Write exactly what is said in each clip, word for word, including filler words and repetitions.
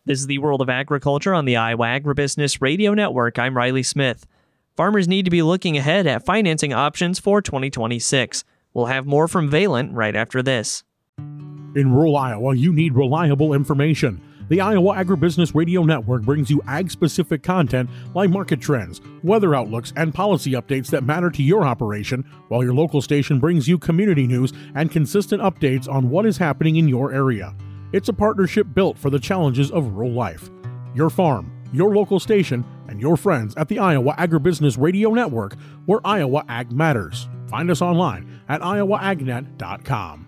This is the World of Agriculture on the Iowa Agribusiness Radio Network. I'm Riley Smith. Farmers need to be looking ahead at financing options for twenty twenty-six. We'll have more from Valent right after this. In rural Iowa, you need reliable information. The Iowa Agribusiness Radio Network brings you ag-specific content like market trends, weather outlooks, and policy updates that matter to your operation, while your local station brings you community news and consistent updates on what is happening in your area. It's a partnership built for the challenges of rural life. Your farm, your local station, and your friends at the Iowa Agribusiness Radio Network, where Iowa Ag matters. Find us online at iowa agnet dot com.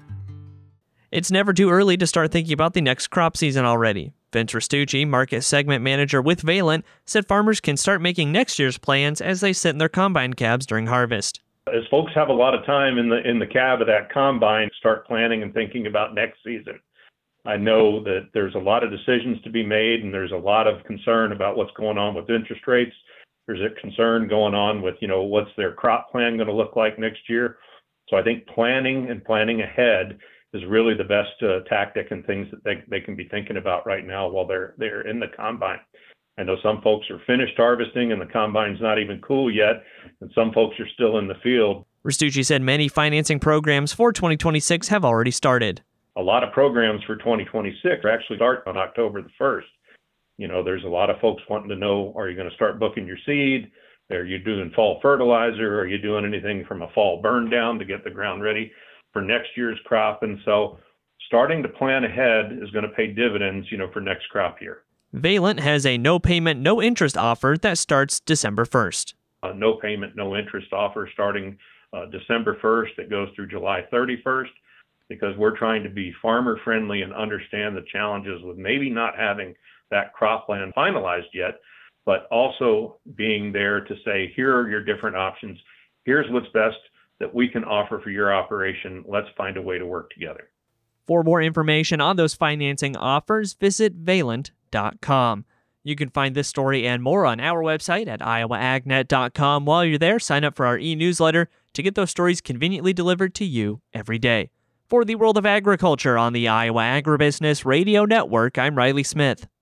It's never too early to start thinking about the next crop season already. Vince Restucci, Market Segment Manager with Valent, said farmers can start making next year's plans as they sit in their combine cabs during harvest. As folks have a lot of time in the in the cab of that combine, start planning and thinking about next season. I know that there's a lot of decisions to be made, and there's a lot of concern about what's going on with interest rates. There's a concern going on with, you know, what's their crop plan going to look like next year. So I think planning and planning ahead is really the best uh, tactic and things that they, they can be thinking about right now while they're they're in the combine. I know some folks are finished harvesting and the combine's not even cool yet, and some folks are still in the field. Restucci said many financing programs for twenty twenty-six have already started. A lot of programs for twenty twenty-six actually start on October the first. You know, there's a lot of folks wanting to know, are you going to start booking your seed? Are you doing fall fertilizer? Are you doing anything from a fall burn down to get the ground ready for next year's crop? And so starting to plan ahead is going to pay dividends, you know, for next crop year. Valent has a no payment, no interest offer that starts December first. A no payment, no interest offer starting uh, December first that goes through July thirty-first. Because we're trying to be farmer friendly and understand the challenges with maybe not having that crop plan finalized yet, but also being there to say, here are your different options. Here's what's best that we can offer for your operation. Let's find a way to work together. For more information on those financing offers, visit valent dot com. You can find this story and more on our website at iowa agnet dot com. While you're there, sign up for our e-newsletter to get those stories conveniently delivered to you every day. For the World of Agriculture on the Iowa Agribusiness Radio Network, I'm Riley Smith.